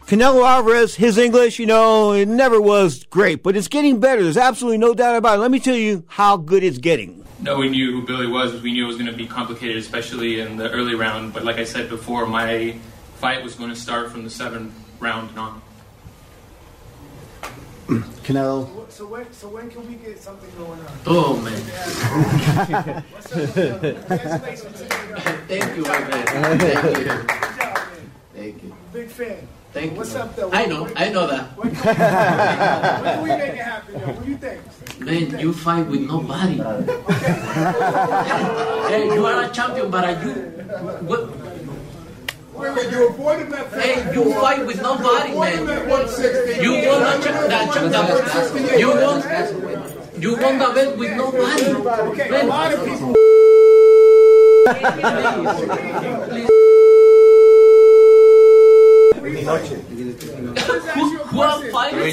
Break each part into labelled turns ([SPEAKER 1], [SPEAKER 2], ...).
[SPEAKER 1] Canelo Alvarez, his English, it never was great, but it's getting better. There's absolutely no doubt about it. Let me tell you how good it's getting.
[SPEAKER 2] No, we knew who Billy was. We knew it was going to be complicated, especially in the early round. But like I said before, my fight was going to start from the 7th round and on.
[SPEAKER 3] Canelo.
[SPEAKER 4] So when can we get something going on?
[SPEAKER 5] Oh, man.
[SPEAKER 4] Thank
[SPEAKER 5] you, my man. Thank you.
[SPEAKER 4] Good job, man.
[SPEAKER 5] Thank you.
[SPEAKER 4] Big fan.
[SPEAKER 5] Thank you.
[SPEAKER 4] What's up, though?
[SPEAKER 5] I know that.
[SPEAKER 4] When can we make it happen, though? What do you think?
[SPEAKER 5] Man, you fight with nobody. Hey, you are a champion, but are you... What?
[SPEAKER 4] Wait, you avoided that fight?
[SPEAKER 5] Hey, you fight with nobody, man. You won you won the bet with nobody.
[SPEAKER 4] Okay,
[SPEAKER 5] Man.
[SPEAKER 4] a lot of people...
[SPEAKER 5] Who are fighting?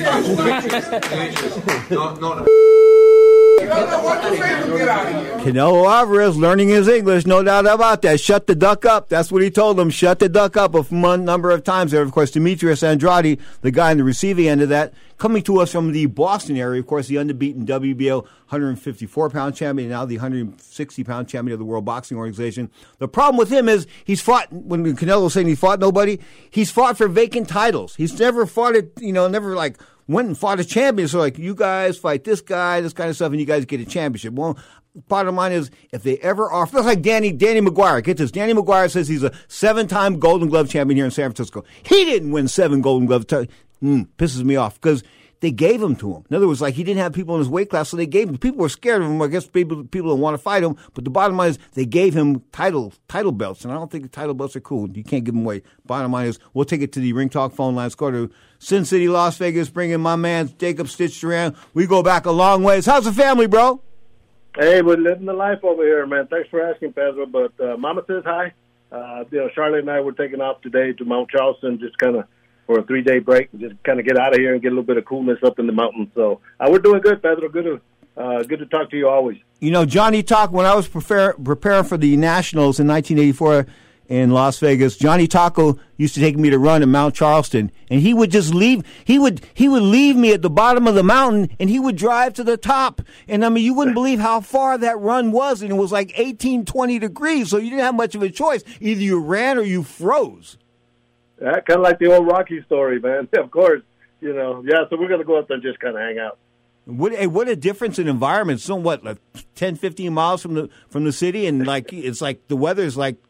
[SPEAKER 1] Canelo Alvarez learning his English, no doubt about that. Shut the duck up. That's what he told him. Shut the duck up a number of times there. Of course, Demetrius Andrade, the guy on the receiving end of that, coming to us from the Boston area. Of course, the unbeaten WBO 154-pound champion, now the 160-pound champion of the World Boxing Organization. The problem with him is he's fought, when Canelo was saying he fought nobody, he's fought for vacant titles. He's never fought it, never like went and fought a champion. So like, you guys fight this guy, this kind of stuff, and you guys get a championship. Well, bottom line is, if they ever offer, that's like Danny McGuire. Get this. Danny McGuire says he's a 7-time Golden Glove champion here in San Francisco. He didn't win 7 Golden Glove. Pisses me off because they gave him to him. In other words, like, he didn't have people in his weight class, so they gave him. People were scared of him. I guess people don't want to fight him. But the bottom line is, they gave him title belts, and I don't think the title belts are cool. You can't give them away. Bottom line is, we'll take it to the Ring Talk phone line. Let's go to Sin City, Las Vegas, bring in my man Jacob Stitch Duran. We go back a long ways. How's the family, bro?
[SPEAKER 6] Hey, we're living the life over here, man. Thanks for asking, Pedro. But Mama says hi. Charlotte and I were taking off today to Mount Charleston, just kind of for a 3-day break, and just kind of get out of here and get a little bit of coolness up in the mountains. So we're doing good, Pedro. Good to talk to you always.
[SPEAKER 1] Johnny Talk, when I was preparing for the Nationals in 1984 in Las Vegas, Johnny Taco used to take me to run in Mount Charleston, and he would just leave. He would leave me at the bottom of the mountain, and he would drive to the top. And I mean, you wouldn't believe how far that run was, and it was like 18, 20 degrees. So you didn't have much of a choice. Either you ran or you froze.
[SPEAKER 6] Kind of like the old Rocky story, man. Of course, Yeah, so we're gonna go up there and just kind of hang out.
[SPEAKER 1] What a difference in environment. So what, like 10, 15 miles from the city, and like it's like the weather is like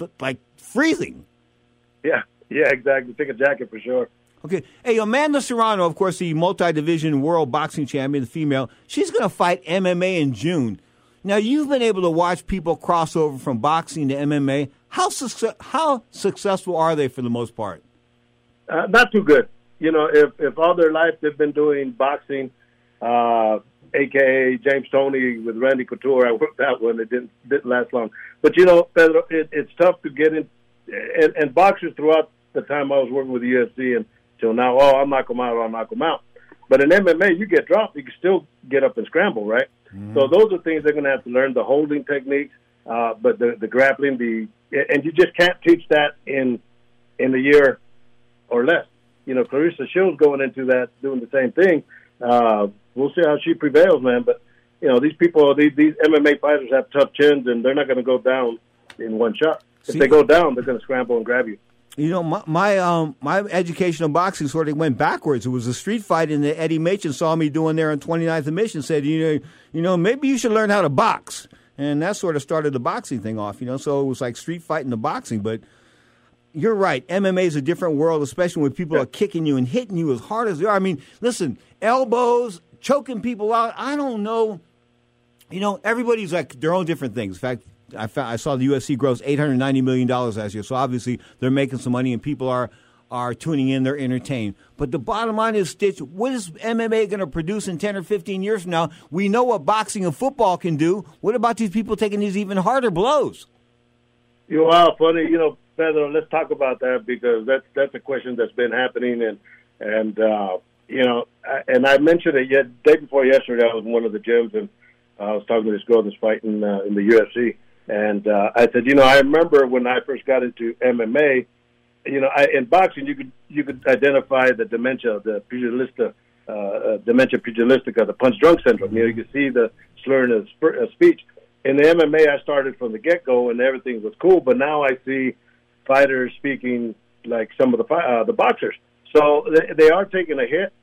[SPEAKER 1] freezing.
[SPEAKER 6] Yeah, exactly. Take a jacket for sure.
[SPEAKER 1] Okay. Hey, Amanda Serrano, of course, the multi-division world boxing champion, the female, she's going to fight MMA in June. Now, you've been able to watch people cross over from boxing to MMA. How successful are they for the most part?
[SPEAKER 6] Not too good. If all their life they've been doing boxing, a.k.a. James Toney with Randy Couture, I worked that one. It didn't last long. But, Pedro, it's tough to get in. And boxers throughout the time I was working with the UFC until now, I'll knock them out. But in MMA, you get dropped, you can still get up and scramble, right? Mm-hmm. So those are things they're going to have to learn, the holding techniques, but the grappling, and you just can't teach that in a year or less. Clarissa Shields going into that, doing the same thing. We'll see how she prevails, man. But, these people, these MMA fighters have tough chins, and they're not going to go down in one shot. If they go down, they're going to scramble and grab you.
[SPEAKER 1] My education in boxing sort of went backwards. It was a street fight, and Eddie Machen saw me doing there on 29th and Mission, said, maybe you should learn how to box. And that sort of started the boxing thing off, So it was like street fighting the boxing. But you're right. MMA is a different world, especially when people are kicking you and hitting you as hard as they are. I mean, listen, elbows, choking people out. I don't know. Everybody's like their own different things. In fact, I saw the UFC gross $890 million last year. So obviously they're making some money and people are tuning in. They're entertained. But the bottom line is, Stitch, what is MMA going to produce in 10 or 15 years from now? We know what boxing and football can do. What about these people taking these even harder blows?
[SPEAKER 6] Funny, Pedro, let's talk about that because that's a question that's been happening. And I mentioned it day before yesterday. I was in one of the gyms and I was talking to this girl that's fighting in the UFC. And I said, I remember when I first got into MMA, in boxing you could identify the dementia, the dementia pugilistica, the punch drunk syndrome. You could see the slurring of speech. In the MMA, I started from the get-go, and everything was cool. But now I see fighters speaking like some of the boxers. So they are taking a hit.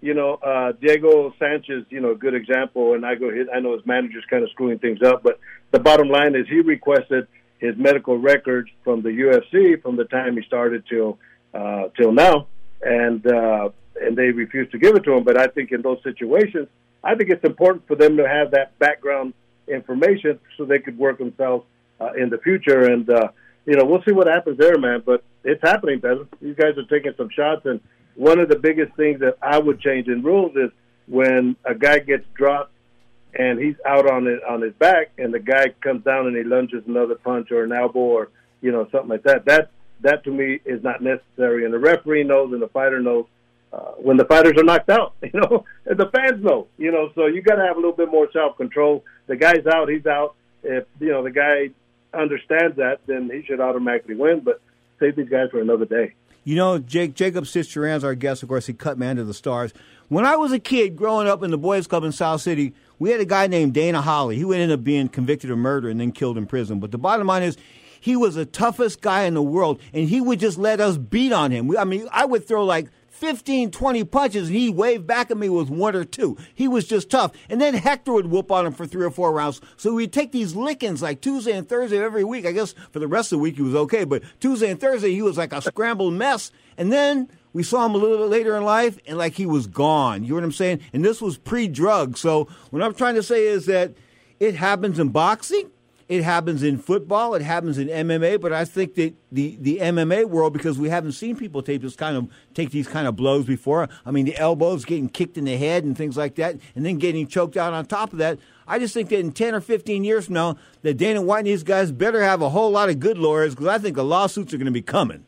[SPEAKER 6] Diego Sanchez, a good example, and I know his manager's kind of screwing things up, but the bottom line is he requested his medical records from the UFC from the time he started till now, and they refused to give it to him. But I think in those situations, I think it's important for them to have that background information so they could work themselves in the future. And we'll see what happens there, man. But it's happening, Pedro. These guys are taking some shots, and one of the biggest things that I would change in rules is when a guy gets dropped and he's out on his back, and the guy comes down and he lunges another punch or an elbow or something like that. That to me is not necessary, and the referee knows and the fighter knows when the fighters are knocked out. And the fans know. So you got to have a little bit more self-control. The guy's out, he's out. If the guy understands that, then he should automatically win. But save these guys for another day.
[SPEAKER 1] Jacob Sicheran's our guest. Of course, he cut man to the stars. When I was a kid growing up in the Boys Club in South City, we had a guy named Dana Holly. He would end up being convicted of murder and then killed in prison. But the bottom line is he was the toughest guy in the world, and he would just let us beat on him. I would throw like 15, 20 punches, and he waved back at me with one or two. He was just tough. And then Hector would whoop on him for 3 or 4 rounds. So we'd take these lickings like Tuesday and Thursday every week. I guess for the rest of the week he was okay, but Tuesday and Thursday he was like a scrambled mess. And then we saw him a little bit later in life, and like he was gone. You know what I'm saying? And this was pre-drug. So what I'm trying to say is that it happens in boxing. It happens in football. It happens in MMA. But I think that the MMA world, because we haven't seen people take these kind of blows before. The elbows, getting kicked in the head and things like that, and then getting choked out on top of that. I just think that in 10 or 15 years from now, that Dana White and these guys better have a whole lot of good lawyers, because I think the lawsuits are going to be coming.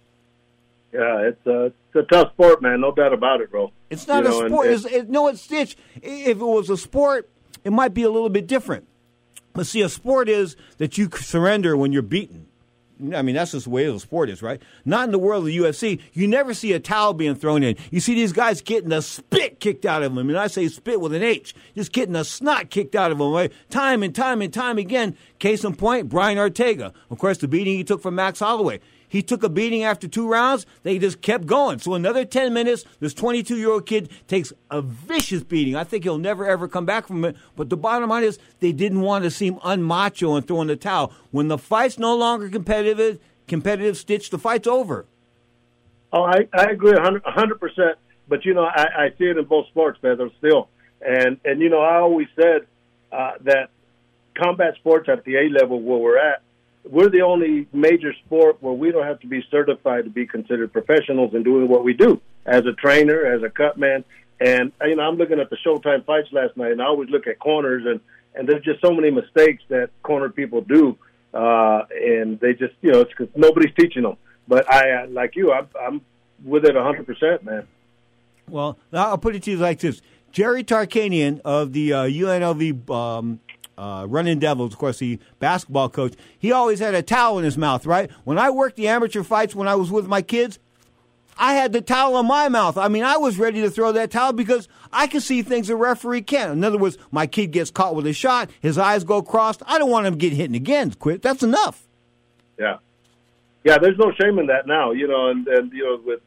[SPEAKER 6] Yeah, it's a tough sport, man. No doubt about it, bro.
[SPEAKER 1] It's not a sport. It's Stitch. If it was a sport, it might be a little bit different. But see, a sport is that you surrender when you're beaten. That's just the way the sport is, right? Not in the world of the UFC. You never see a towel being thrown in. You see these guys getting the spit kicked out of them. And I say spit with an H. Just getting the snot kicked out of them, right? Time and time and time again. Case in point, Brian Ortega. Of course, the beating he took from Max Holloway. He took a beating after 2 rounds. They just kept going. So another 10 minutes, this 22-year-old kid takes a vicious beating. I think he'll never, ever come back from it. But the bottom line is they didn't want to seem unmacho and throw in the towel. When the fight's no longer competitive, Stitch, the fight's over.
[SPEAKER 6] Oh, I agree 100%. But, I see it in both sports, Pedro, still. And I always said that combat sports at the A level where we're at, we're the only major sport where we don't have to be certified to be considered professionals in doing what we do as a trainer, as a cut man. And, I'm looking at the Showtime fights last night, and I always look at corners, and there's just so many mistakes that corner people do. And they just, it's because nobody's teaching them. But I, like you, I'm with it 100%, man.
[SPEAKER 1] Well, I'll put it to you like this. Jerry Tarkanian of the UNLV Running Devils, of course, the basketball coach, he always had a towel in his mouth, right? When I worked the amateur fights when I was with my kids, I had the towel in my mouth. I was ready to throw that towel because I can see things a referee can't. In other words, my kid gets caught with a shot, his eyes go crossed. I don't want him to get hit again. Quit. That's enough.
[SPEAKER 6] Yeah. Yeah, there's no shame in that now, and with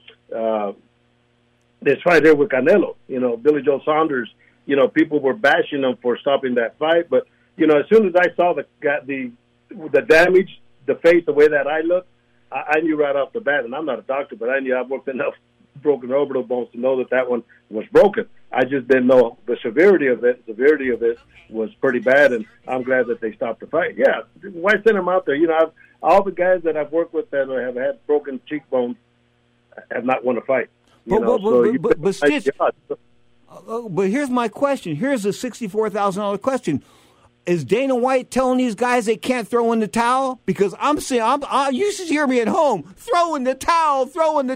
[SPEAKER 6] this fight here with Canelo, Billy Joe Saunders, people were bashing him for stopping that fight, but as soon as I saw the damage, the face, the way that eye looked, I knew right off the bat. And I'm not a doctor, but I knew I've worked enough broken orbital bones to know that one was broken. I just didn't know the severity of it. The severity of it was pretty bad, and I'm glad that they stopped the fight. Yeah, why send him out there? All the guys that I've worked with that have had broken cheekbones have not won a fight.
[SPEAKER 1] But Stitch. But here's my question. Here's the $64,000 question. Is Dana White telling these guys they can't throw in the towel? Because I'm saying, you should hear me at home. Throw in the towel.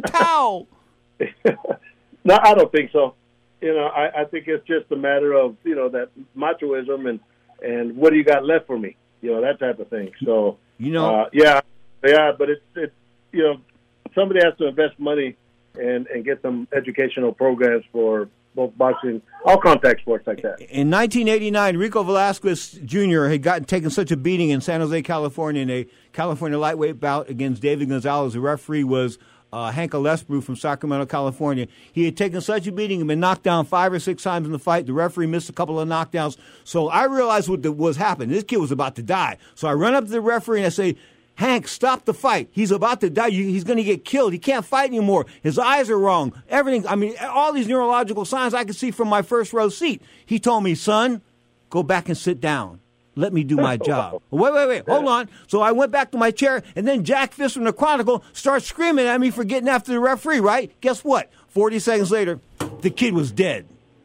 [SPEAKER 6] No, I don't think so. I think it's just a matter of, that machoism and what do you got left for me? That type of thing. So, yeah, but it's somebody has to invest money and get some educational programs for both boxing, all contact sports like that.
[SPEAKER 1] In 1989, Rico Velasquez Jr. had taken such a beating in San Jose, California, in a California lightweight bout against David Gonzalez. The referee was Hank Alesbru from Sacramento, California. He had taken such a beating and been knocked down 5 or 6 times in the fight. The referee missed a couple of knockdowns. So I realized what was happening. This kid was about to die. So I run up to the referee and I say, Hank, stop the fight. He's about to die. He's going to get killed. He can't fight anymore. His eyes are wrong. Everything. I mean, all these neurological signs I could see from my first row seat. He told me, son, go back and sit down. Let me do my job. Wait. Hold on. So I went back to my chair, and then Jack Fisk from the Chronicle starts screaming at me for getting after the referee, right? Guess what? 40 seconds later, the kid was dead.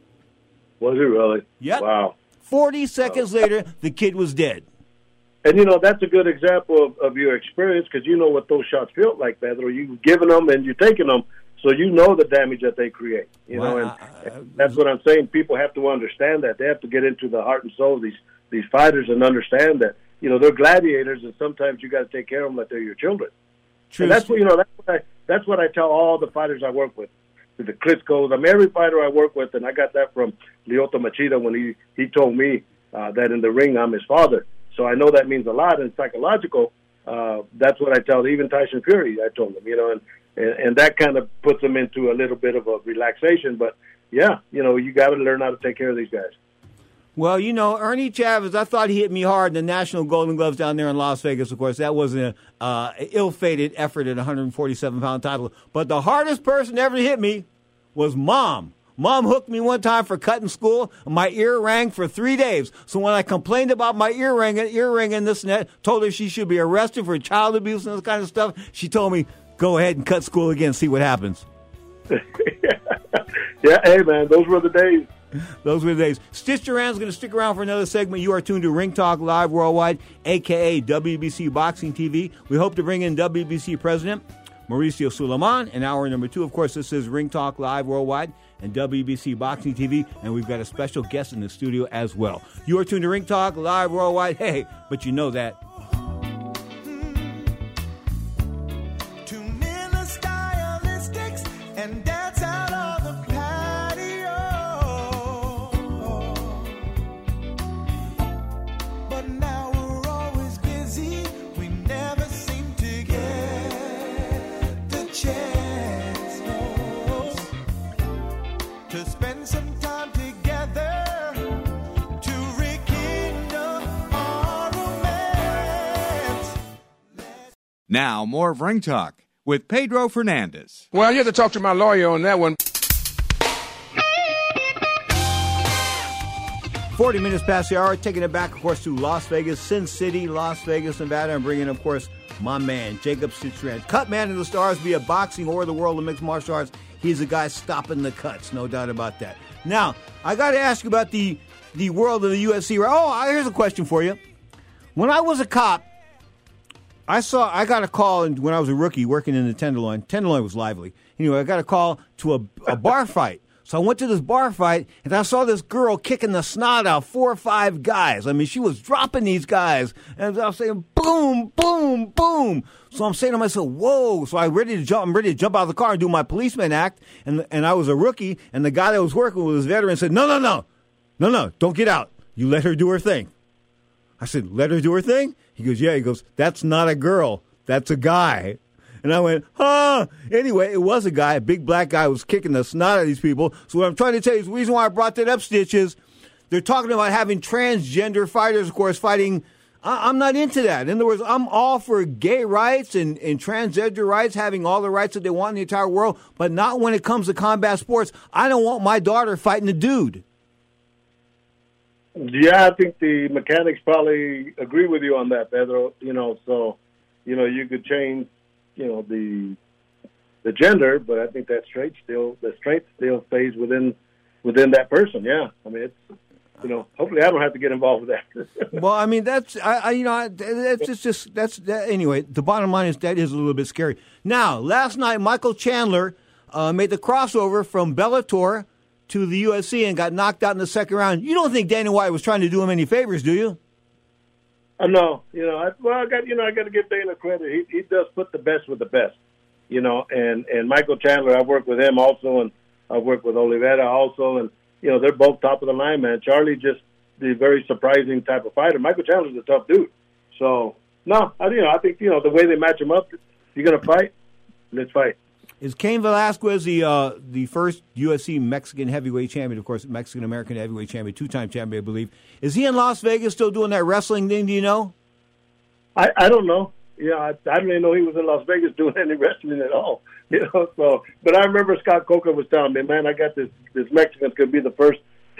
[SPEAKER 6] Was he really?
[SPEAKER 1] Yep.
[SPEAKER 6] Wow.
[SPEAKER 1] 40 seconds later, the kid was dead.
[SPEAKER 6] And, that's a good example of your experience because you know what those shots feel like, Pedro. You've given them and you're taking them, so you know the damage that they create. And that's what I'm saying. People have to understand that. They have to get into the heart and soul of these fighters and understand that, they're gladiators, and sometimes you got to take care of them like they're your children. True. And that's what, that's what I tell all the fighters I work with, the Klitschko's. Every fighter I work with, and I got that from Lyoto Machida when he told me that in the ring I'm his father. So I know that means a lot. And psychological, that's what I tell even Tyson Fury. I told him, and that kind of puts them into a little bit of a relaxation. But yeah, you got to learn how to take care of these guys.
[SPEAKER 1] Well, Ernie Chavez, I thought he hit me hard in the National Golden Gloves down there in Las Vegas. Of course, that was an ill-fated effort at a 147-pound title. But the hardest person ever to hit me was Mom. Mom hooked me one time for cutting school. My ear rang for 3 days. So when I complained about my ear ring and this and that, told her she should be arrested for child abuse and this kind of stuff, she told me, go ahead and cut school again, see what happens.
[SPEAKER 6] Yeah, hey, man, those were the days.
[SPEAKER 1] Those were the days. Stitch Duran's going to stick around for another segment. You are tuned to Ring Talk Live Worldwide, a.k.a. WBC Boxing TV. We hope to bring in WBC President Mauricio Sulaiman in hour number 2. Of course, this is Ring Talk Live Worldwide and WBC Boxing TV, and we've got a special guest in the studio as well. You are tuned to Ring Talk Live Worldwide. Hey, but you know that.
[SPEAKER 3] Now, more of Ring Talk with Pedro Fernandez.
[SPEAKER 7] Well, you have to talk to my lawyer on that one.
[SPEAKER 1] 40 minutes past the hour, taking it back, of course, to Las Vegas, Sin City, Las Vegas, Nevada, and bringing, of course, my man, Jacob Citrand. Cut man of the stars, be it boxing or the world of mixed martial arts. He's the guy stopping the cuts, no doubt about that. Now, I got to ask you about the world of the UFC. Oh, here's a question for you. When I was a cop, I got a call when I was a rookie working in the Tenderloin. Tenderloin was lively. Anyway, I got a call to a bar fight. So I went to this bar fight, and I saw this girl kicking the snot out 4 or 5 guys. I mean, she was dropping these guys. And I was saying, boom, boom, boom. So I'm saying to myself, whoa. So I'm ready to jump out of the car and do my policeman act. And I was a rookie, and the guy that was working with was a veteran said, no, don't get out. You let her do her thing. I said, let her do her thing? He goes, yeah. He goes, that's not a girl. That's a guy. And I went, huh? Anyway, it was a guy, a big black guy who was kicking the snot out of these people. So what I'm trying to tell you is the reason why I brought that up, Stitch, is they're talking about having transgender fighters, of course, fighting. I'm not into that. In other words, I'm all for gay rights and transgender rights, having all the rights that they want in the entire world, but not when it comes to combat sports. I don't want my daughter fighting a dude.
[SPEAKER 6] Yeah, I think the mechanics probably agree with you on that, Pedro. So, you could change, the gender, but I think that strength still stays within that person. Yeah, I mean, it's, hopefully I don't have to get involved with that.
[SPEAKER 1] Well, I mean, that's anyway. The bottom line is that is a little bit scary. Now, last night, Michael Chandler made the crossover from Bellator to the UFC and got knocked out in the second round. You don't think Dana White was trying to do him any favors, do you?
[SPEAKER 6] No. I got to give Dana credit. He does put the best with the best. you know, and Michael Chandler, I've worked with him also, and I've worked with Oliveira also, and, you know, they're both top of the line, man. Charlie just the very surprising type of fighter. Michael Chandler's a tough dude. So, no, I think, you know, the way they match him up, if you're going to fight, let's fight.
[SPEAKER 1] Is Cain Velasquez the first UFC Mexican heavyweight champion, of course, Mexican-American heavyweight champion, two-time champion, I believe. Is he in Las Vegas still doing that wrestling thing, do you know?
[SPEAKER 6] I don't know. Yeah, I didn't even know he was in Las Vegas doing any wrestling at all. You know, so, but I remember Scott Coker was telling me, man, I got this Mexican's going to be the first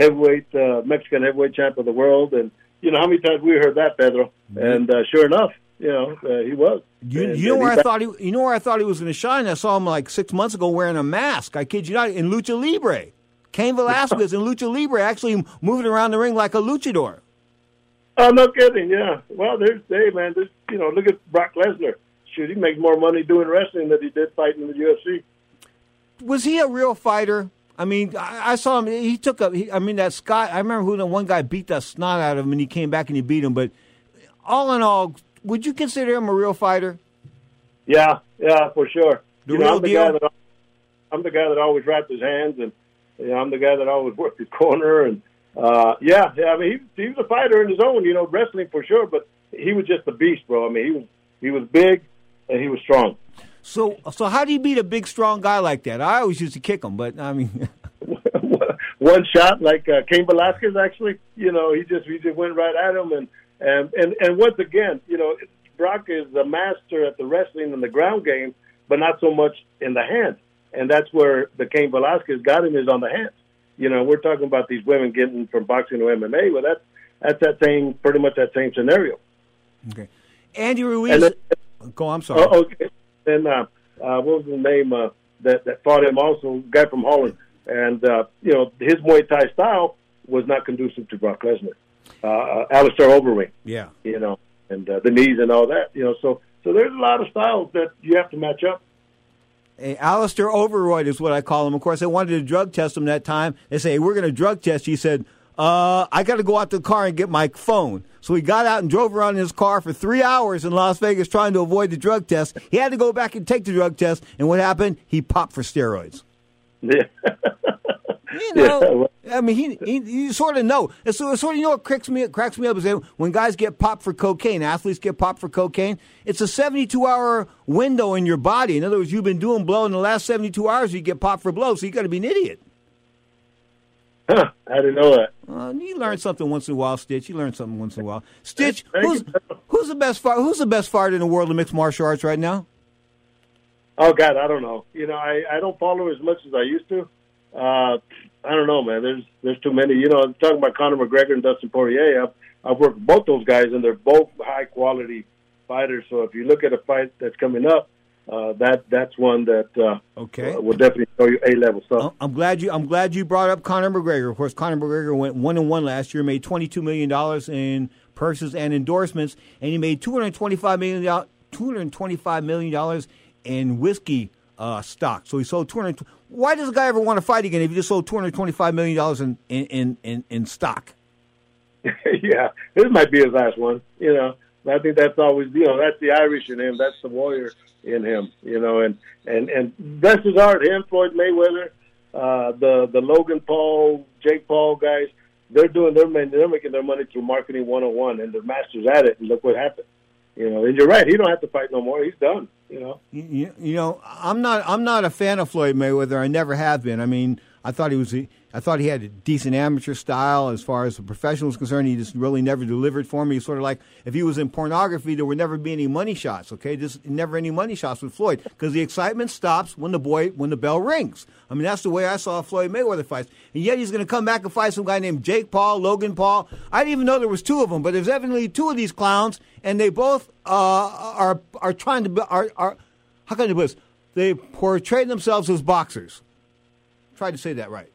[SPEAKER 6] Mexican heavyweight champ of the world. And, you know, how many times we heard that, Pedro? And sure enough, you know, he was.
[SPEAKER 1] You know where I thought he was going to shine? I saw him like 6 months ago wearing a mask. I kid you not, in Lucha Libre. Cain Velasquez in Lucha Libre actually moving around the ring like a luchador.
[SPEAKER 6] Oh, no kidding, yeah. Well, you know, look at Brock Lesnar. Shoot, he makes more money doing wrestling than he did fighting in the UFC.
[SPEAKER 1] Was he a real fighter? I mean, I saw him. He took up. That Scott. I remember who the one guy beat the snot out of him, and he came back and he beat him. But all in all, would you consider him a real fighter?
[SPEAKER 6] Yeah, for sure.
[SPEAKER 1] The real deal.
[SPEAKER 6] I'm the guy that always wrapped his hands, and you know, I'm the guy that always worked his corner, and yeah. I mean, he was a fighter in his own, you know, wrestling for sure. But he was just a beast, bro. I mean, he was big and he was strong.
[SPEAKER 1] So how do you beat a big, strong guy like that? I always used to kick him, but I mean,
[SPEAKER 6] one shot like Cain Velasquez. Actually, you know, he just went right at him, and once again, you know, Brock is a master at the wrestling and the ground game, but not so much in the hands, and that's where the Cain Velasquez got him, is on the hands. You know, we're talking about these women getting from boxing to MMA. Well, that's pretty much that same scenario.
[SPEAKER 1] Okay, Andy Ruiz. Go. I'm sorry.
[SPEAKER 6] Okay. And what was the name that fought him also? Guy from Holland, and you know, his Muay Thai style was not conducive to Brock Lesnar. Alistair Overeem.
[SPEAKER 1] Yeah.
[SPEAKER 6] You know, and the knees and all that. You know, so there's a lot of styles that you have to match up.
[SPEAKER 1] Hey, Alistair Overroyd is what I call him. Of course, they wanted to drug test him that time. They say, hey, we're going to drug test you. He said, I got to go out to the car and get my phone. So he got out and drove around in his car for 3 hours in Las Vegas trying to avoid the drug test. He had to go back and take the drug test. And what happened? He popped for steroids.
[SPEAKER 6] Yeah.
[SPEAKER 1] You know, I mean, you sort of know. So sort of, you know, what cracks me up is that when guys get popped for cocaine, athletes get popped for cocaine, it's a 72-hour window in your body. In other words, you've been doing blow in the last 72 hours, you get popped for blow, so you got to be an idiot.
[SPEAKER 6] Huh, I didn't know that.
[SPEAKER 1] You learn something once in a while, Stitch. You learn something once in a while. Stitch, who's the best fighter in the world of mixed martial arts right now?
[SPEAKER 6] Oh God, I don't know. You know, I don't follow as much as I used to. I don't know, man. There's too many. You know, I'm talking about Conor McGregor and Dustin Poirier. I've worked with both those guys, and they're both high quality fighters. So if you look at a fight that's coming up, that's one that will definitely show you A-level stuff.
[SPEAKER 1] I'm glad you brought up Conor McGregor. Of course, Conor McGregor went 1-1 last year, made $22 million in purses and endorsements, and he made $225 million in whiskey stock. So he sold 200. Why does a guy ever want to fight again if he just sold $225 million in stock?
[SPEAKER 6] Yeah, this might be his last one. You know, I think that's always, you know, that's the Irish in him. That's the warrior in him. You know, and that's his art. Him, Floyd Mayweather, the Logan Paul, Jake Paul guys. They're making their money through marketing 101, and they're masters at it. And look what happened. You know, and you're right. He don't have to fight no more. He's done. You know.
[SPEAKER 1] You know, I'm not a fan of Floyd Mayweather. I never have been. I mean, I thought he had a decent amateur style as far as the professional is concerned. He just really never delivered for me. He's sort of like if he was in pornography, there would never be any money shots. Okay, just never any money shots with Floyd because the excitement stops when the bell rings. I mean, that's the way I saw Floyd Mayweather fights. And yet he's going to come back and fight some guy named Jake Paul, Logan Paul. I didn't even know there was two of them, but there's evidently two of these clowns, and they both are trying to are how can I put this? They portray themselves as boxers. Tried to say that right.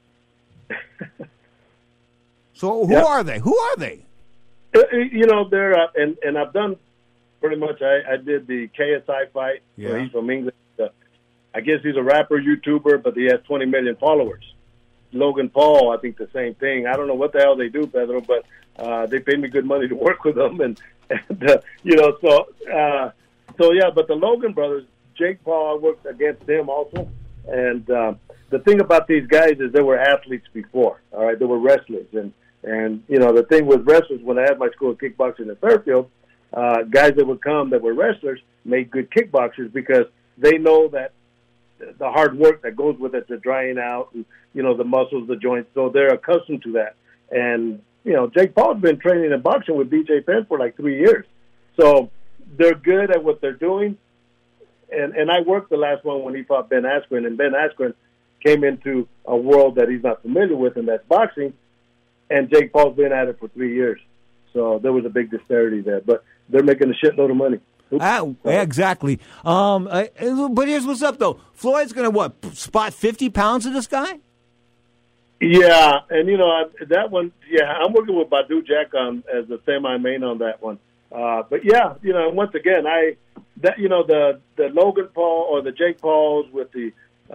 [SPEAKER 1] So who are they? Who are they?
[SPEAKER 6] You know, they're and I've done pretty much. I did the KSI fight.
[SPEAKER 1] Yeah.
[SPEAKER 6] He's from England. I guess he's a rapper, YouTuber, but he has 20 million followers. Logan Paul, I think the same thing. I don't know what the hell they do, Pedro, but they paid me good money to work with them, and you know, so yeah. But the Logan brothers, Jake Paul, I worked against him also. And the thing about these guys is they were athletes before. All right, they were wrestlers, and the thing with wrestlers, when I had my school of kickboxing in Fairfield, guys that would come that were wrestlers made good kickboxers because they know that the hard work that goes with it, the drying out, and the muscles, the joints. So they're accustomed to that. And Jake Paul's been training in boxing with BJ Penn for like 3 years, so they're good at what they're doing. And I worked the last one when he fought Ben Askren, and Ben Askren came into a world that he's not familiar with, and that's boxing. And Jake Paul's been at it for 3 years, so there was a big disparity there. But they're making a shitload of money.
[SPEAKER 1] Exactly. But here's what's up, though. Floyd's going to, spot 50 pounds of this guy?
[SPEAKER 6] Yeah, and, that one, I'm working with Badu Jack as the semi-main on that one. But, yeah, once again, the Logan Paul or the Jake Pauls with the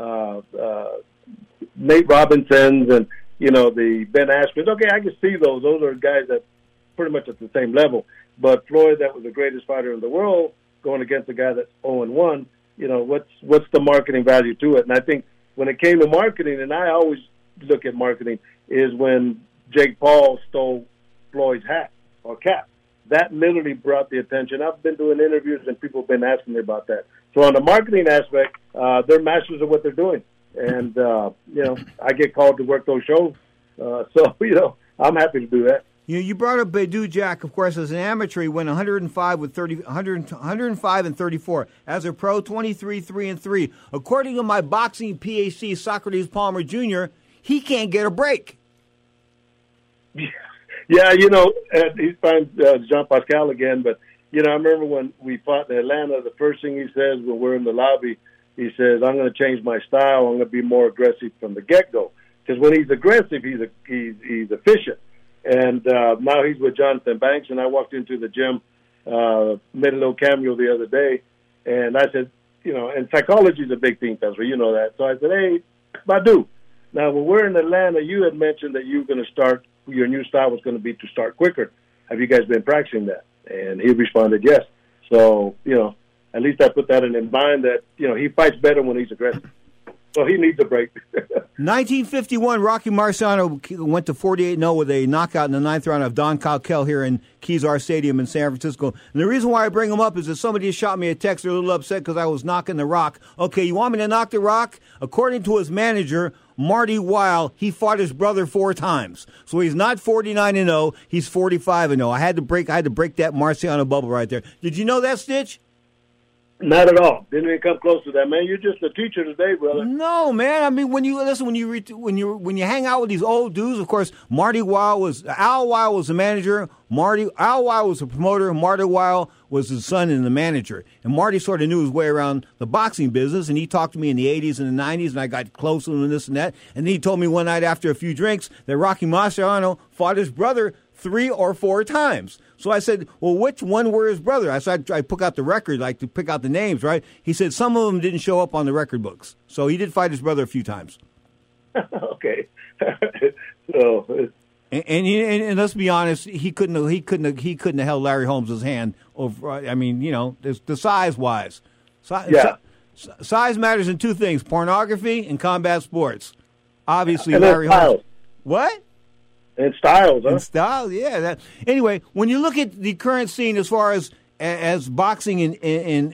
[SPEAKER 6] Nate Robinsons and, the Ben Askren. Okay, I can see those. Those are guys that pretty much at the same level. But Floyd, that was the greatest fighter in the world, going against a guy that's 0-1, what's the marketing value to it? And I think when it came to marketing, and I always look at marketing, is when Jake Paul stole Floyd's hat or cap. That literally brought the attention. I've been doing interviews, and people have been asking me about that. So on the marketing aspect, they're masters of what they're doing. And, I get called to work those shows. So, I'm happy to do that.
[SPEAKER 1] You brought up Badu Jack, of course, as an amateur. He went 105 and 34. As a pro, 23-3-3. According to my boxing PhD, Socrates Palmer Jr., he can't get a break.
[SPEAKER 6] Yeah, he's fine, Jean Pascal again. But, I remember when we fought in Atlanta, the first thing he says when we're in the lobby, he says, I'm going to change my style. I'm going to be more aggressive from the get-go. Because when he's aggressive, he's efficient. And now he's with Jonathan Banks, and I walked into the gym, made a little cameo the other day, and I said, and psychology is a big thing, Tesla, you know that. So I said, hey, Badu, now when we're in Atlanta, you had mentioned that you were going to start, your new style was going to be to start quicker. Have you guys been practicing that? And he responded, yes. So, at least I put that in mind that, he fights better when he's aggressive. So he needs a break.
[SPEAKER 1] 1951, Rocky Marciano went to 48-0 with a knockout in the ninth round of Don Calkel here in Kezar Stadium in San Francisco. And the reason why I bring him up is that somebody just shot me a text. They're a little upset because I was knocking the Rock. Okay, you want me to knock the Rock? According to his manager, Marty Weil, he fought his brother 4 times. So he's not 49-0, he's 45-0. I had to break that Marciano bubble right there. Did you know that, Stitch?
[SPEAKER 6] Not at all. Didn't even come close to that, man. You're just a teacher today, brother.
[SPEAKER 1] No, man. I mean, when you hang out with these old dudes, of course, Al Weil was the manager. Al Weil was the promoter. Marty Weil was his son and the manager. And Marty sort of knew his way around the boxing business, and he talked to me in the 80s and the 90s, and I got close to him and this and that. And then he told me one night after a few drinks that Rocky Marciano fought his brother 3 or 4 times. So I said, well, which one were his brother? I said, I pick out the record, like to pick out the names, right? He said some of them didn't show up on the record books. So he did fight his brother a few times.
[SPEAKER 6] Okay. So,
[SPEAKER 1] and let's be honest, he couldn't have held Larry Holmes' hand over. I mean, the size wise, size matters in 2 things: pornography and combat sports. Obviously,
[SPEAKER 6] and
[SPEAKER 1] Larry Holmes. What?
[SPEAKER 6] And styles, huh?
[SPEAKER 1] And styles, yeah. Anyway, when you look at the current scene as far as boxing and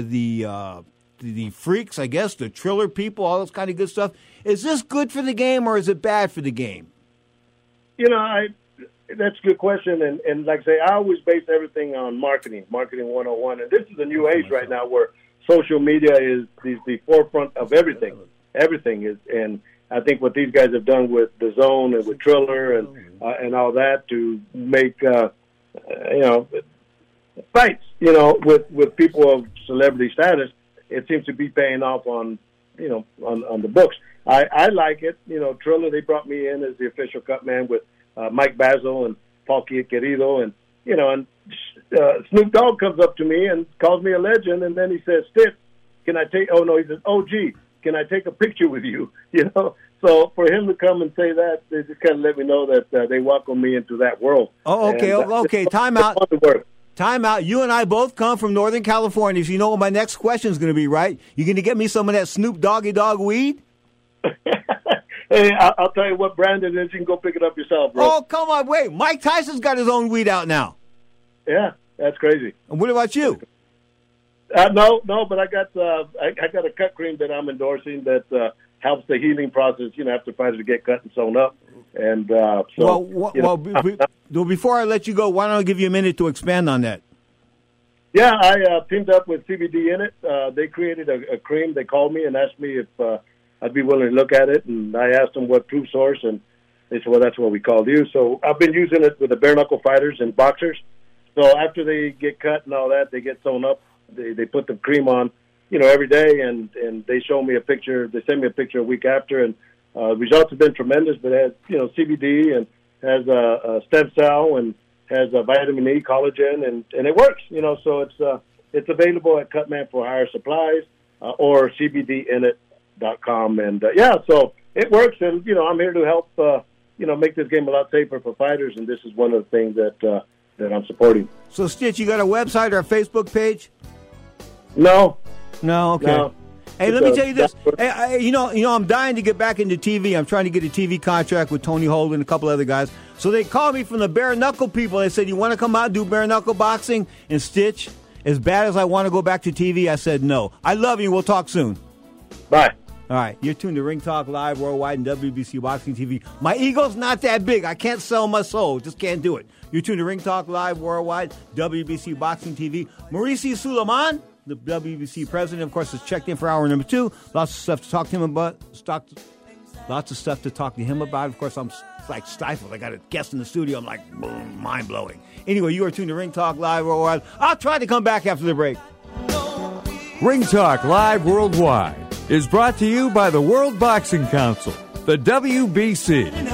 [SPEAKER 1] the freaks, I guess, the Triller people, all this kind of good stuff, is this good for the game or is it bad for the game?
[SPEAKER 6] That's a good question. And like I say, I always base everything on marketing 101. And this is a new age right now where social media is the forefront of everything. Everything is, and I think what these guys have done with the Zone and with Triller and all that to make fights, with people of celebrity status, it seems to be paying off on the books. I like it. Triller, they brought me in as the official cut man with Mike Basil and Paul Querido, and Snoop Dogg comes up to me and calls me a legend, and then he says, "Stiff, can I take?" Oh no, he says, "OG, can I take a picture with you?" So for him to come and say that, they just kind of let me know that they welcome me into that world.
[SPEAKER 1] Oh, okay,
[SPEAKER 6] and,
[SPEAKER 1] okay. Time out. Time out. You and I both come from Northern California, so you know what my next question is going to be, right? You going to get me some of that Snoop Doggy Dogg weed?
[SPEAKER 6] Hey, I'll tell you what brand it is. You can go pick it up yourself, bro.
[SPEAKER 1] Oh, come on. Wait. Mike Tyson's got his own weed out now.
[SPEAKER 6] Yeah, that's crazy.
[SPEAKER 1] And what about you?
[SPEAKER 6] No, but I got a cut cream that I'm endorsing that helps the healing process, after fighters get cut and sewn up. And
[SPEAKER 1] before I let you go, why don't I give you a minute to expand on that?
[SPEAKER 6] Yeah, I teamed up with CBD in it. They created a cream. They called me and asked me if I'd be willing to look at it, and I asked them what proof source, and they said, well, that's what we called you. So I've been using it with the bare knuckle fighters and boxers. So after they get cut and all that, they get sewn up. They put the cream on, every day, and they show me a picture. They send me a picture a week after, and results have been tremendous. But it has, CBD and has a stem cell and has a vitamin E, collagen, and it works. So it's available at Cutman for Hire Supplies or CBDinit.com, and so it works. And I'm here to help make this game a lot safer for fighters, and this is one of the things that I'm supporting.
[SPEAKER 1] So, Stitch, you got a website or a Facebook page?
[SPEAKER 6] No.
[SPEAKER 1] Okay.
[SPEAKER 6] No.
[SPEAKER 1] Hey, let me tell you this. Hey, I'm dying to get back into TV. I'm trying to get a TV contract with Tony Holden and a couple other guys. So they called me from the bare knuckle people. They said, you want to come out and do bare knuckle boxing? And Stitch, as bad as I want to go back to TV, I said no. I love you. We'll talk soon.
[SPEAKER 6] Bye.
[SPEAKER 1] All right. You're tuned to Ring Talk Live Worldwide and WBC Boxing TV. My ego's not that big. I can't sell my soul. Just can't do it. You're tuned to Ring Talk Live Worldwide, WBC Boxing TV. Mauricio Suleiman, the WBC president, of course, has checked in for hour number 2. Lots of stuff to talk to him about. Of course, I'm like stifled. I got a guest in the studio. I'm like, boom, mind-blowing. Anyway, you are tuned to Ring Talk Live Worldwide. I'll try to come back after the break.
[SPEAKER 3] Ring Talk Live Worldwide is brought to you by the World Boxing Council, the WBC.